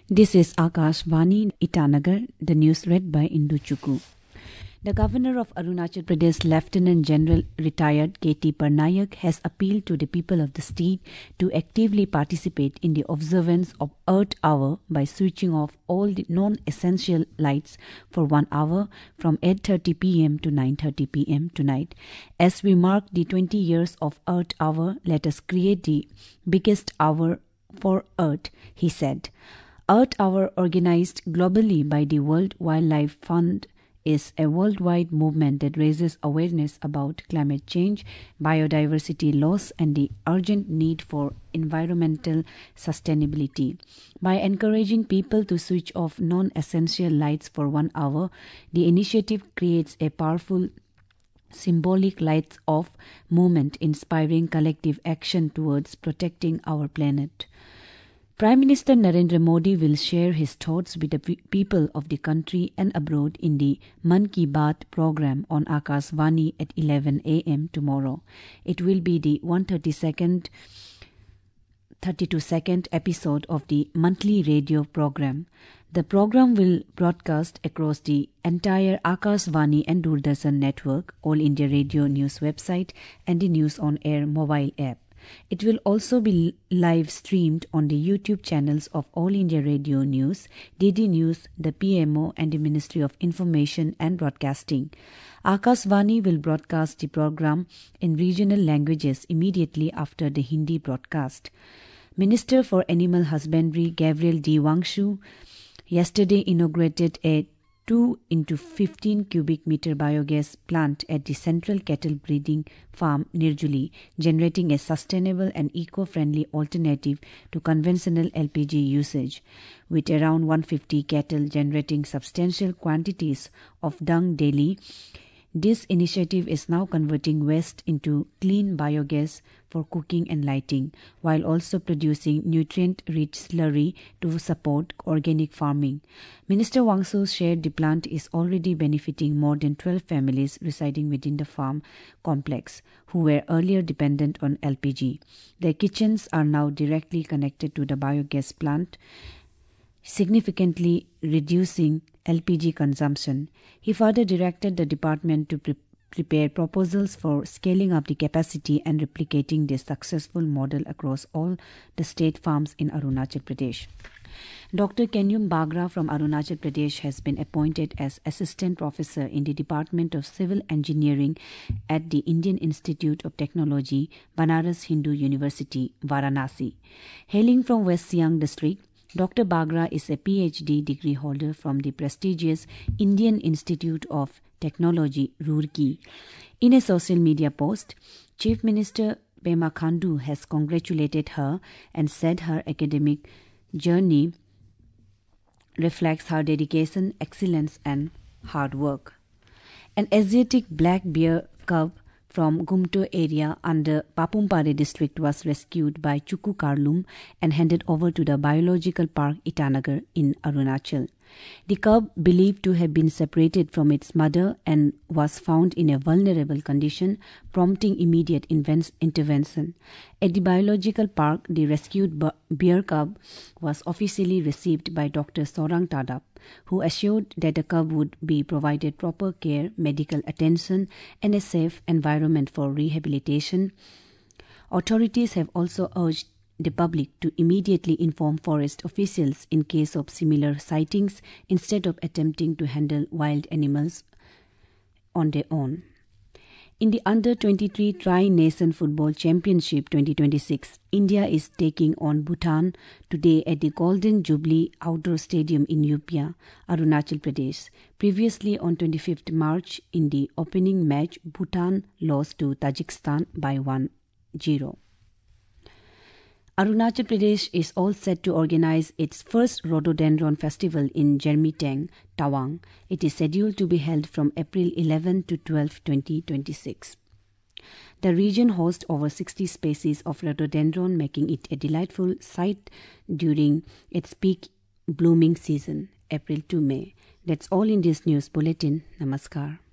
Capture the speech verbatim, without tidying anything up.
This is Akashvani Itanagar, the news read by Indu Chukku. The Governor of Arunachal Pradesh, Lieutenant General retired K T Parnayak, has appealed to the people of the state to actively participate in the observance of Earth Hour by switching off all the non-essential lights for one hour from eight thirty p.m. to nine thirty p.m. tonight. As we mark the twenty years of Earth Hour, let us create the biggest hour for Earth, he said. Earth Hour, organized globally by the World Wildlife Fund, is a worldwide movement that raises awareness about climate change, biodiversity loss, and the urgent need for environmental sustainability. By encouraging people to switch off non-essential lights for one hour, the initiative creates a powerful symbolic lights off movement inspiring collective action towards protecting our planet. Prime Minister Narendra Modi will share his thoughts with the people of the country and abroad in the Man Ki Baat program on Akashvani at eleven a.m. tomorrow. It will be the one hundred thirty-second, second episode of the monthly radio program. The program will broadcast across the entire Akashvani and Doordarshan network, All India Radio News website, and the News on Air mobile app. It will also be live streamed on the YouTube channels of All India Radio News, D D News, the P M O and the Ministry of Information and Broadcasting. Akashvani will broadcast the program in regional languages immediately after the Hindi broadcast. Minister for Animal Husbandry Gabriel D. Wangshu yesterday inaugurated a two into fifteen cubic meter biogas plant at the Central Cattle Breeding Farm, Nirjuli, generating a sustainable and eco-friendly alternative to conventional L P G usage. With around one hundred fifty cattle generating substantial quantities of dung daily, this initiative is now converting waste into clean biogas for cooking and lighting, while also producing nutrient-rich slurry to support organic farming. Minister Wangshu shared the plant is already benefiting more than twelve families residing within the farm complex, who were earlier dependent on L P G. Their kitchens are now directly connected to the biogas plant, significantly reducing L P G consumption. He further directed the department to pre- prepare proposals for scaling up the capacity and replicating this successful model across all the state farms in Arunachal Pradesh. Doctor Kenyum Bagra from Arunachal Pradesh has been appointed as Assistant Professor in the Department of Civil Engineering at the Indian Institute of Technology, Banaras Hindu University, Varanasi. Hailing from West Siang district, Doctor Bagra is a P H D degree holder from the prestigious Indian Institute of Technology, Roorkee. In a social media post, Chief Minister Pema Khandu has congratulated her and said her academic journey reflects her dedication, excellence, and hard work. An Asiatic black bear cub from Gumto area under Papumpare district was rescued by Chukku Karlum and handed over to the Biological Park Itanagar in Arunachal. The cub, believed to have been separated from its mother and was found in a vulnerable condition, prompting immediate inven- intervention. At the Biological Park, the rescued b- bear cub was officially received by Doctor Sorang Tadap, who assured that the cub would be provided proper care, medical attention, and a safe environment for rehabilitation. Authorities have also urged the public to immediately inform forest officials in case of similar sightings instead of attempting to handle wild animals on their own. In the Under twenty-three Tri-Nation Football Championship twenty twenty-six, India is taking on Bhutan today at the Golden Jubilee Outdoor Stadium in Upia, Arunachal Pradesh. Previously on twenty-fifth March, in the opening match, Bhutan lost to Tajikistan by one zero. Arunachal Pradesh is all set to organize its first Rhododendron Festival in Jermitang, Tawang. It is scheduled to be held from April eleventh to twelfth, twenty twenty-six. The region hosts over sixty species of rhododendron, making it a delightful sight during its peak blooming season, April to May. That's all in this news bulletin. Namaskar.